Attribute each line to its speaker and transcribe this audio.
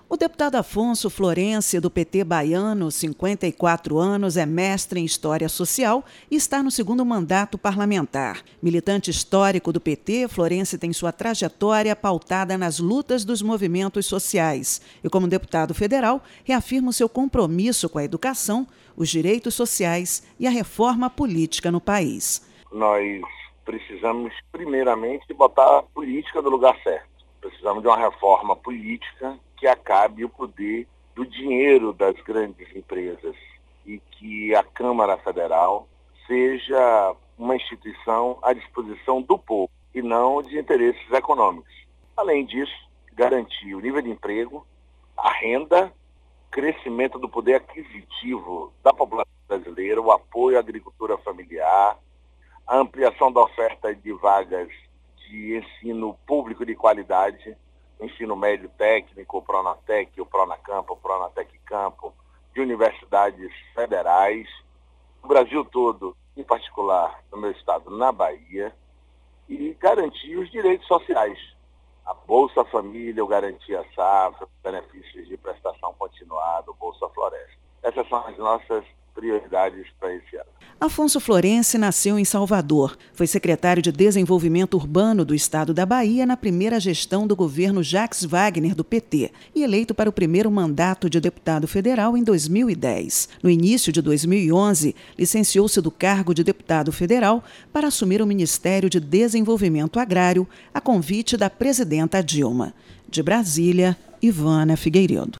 Speaker 1: O deputado Afonso Florense, do PT baiano, 54 anos, é mestre em História Social e está no segundo mandato parlamentar. Militante histórico do PT, Florense tem sua trajetória pautada nas lutas dos movimentos sociais e, como deputado federal, reafirma o seu compromisso com a educação, os direitos sociais e a reforma política no país.
Speaker 2: Nós precisamos, primeiramente, botar a política no lugar certo. Precisamos de uma reforma política que acabe o poder do dinheiro das grandes empresas e que a Câmara Federal seja uma instituição à disposição do povo e não de interesses econômicos. Além disso, garantir o nível de emprego, a renda, crescimento do poder aquisitivo da população brasileira, o apoio à agricultura familiar, a ampliação da oferta de vagas de ensino público de qualidade, ensino médio técnico, o Pronatec, o Pronacampo, o Pronatec Campo, de universidades federais, no Brasil todo, em particular no meu estado, na Bahia, e garantir os direitos sociais, a Bolsa Família, o Garantia Safra, benefícios de prestação continuada, o Bolsa Floresta. Essas são as nossas prioridades para esse ano.
Speaker 1: Afonso Florense nasceu em Salvador. Foi secretário de Desenvolvimento Urbano do estado da Bahia na primeira gestão do governo Jacques Wagner, do PT, e eleito para o primeiro mandato de deputado federal em 2010. No início de 2011, licenciou-se do cargo de deputado federal para assumir o Ministério de Desenvolvimento Agrário, a convite da presidenta Dilma. De Brasília, Ivana Figueiredo.